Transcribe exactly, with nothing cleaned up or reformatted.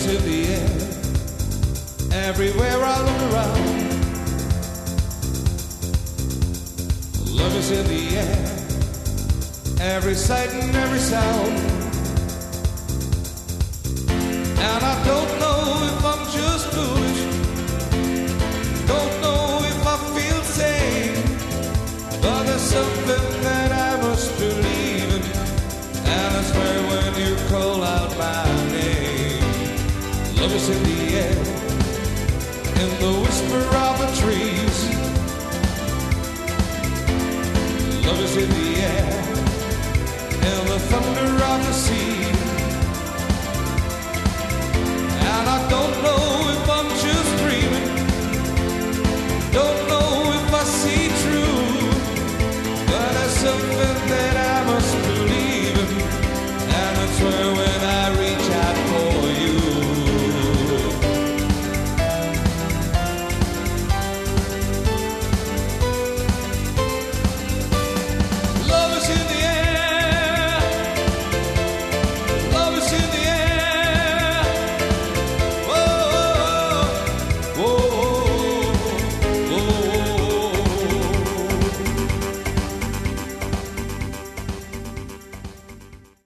in the air. Everywhere I look around, love is in the air. Every sight and every sound. And I don't know if I'm just foolish, don't know if I feel sane, but there's something that I must believe in, and I swear when you call out my name. Love is in the air, in the whisper of the trees. Love is in the air, in the thunder of the sea. And I don't know if I'm just dreaming, don't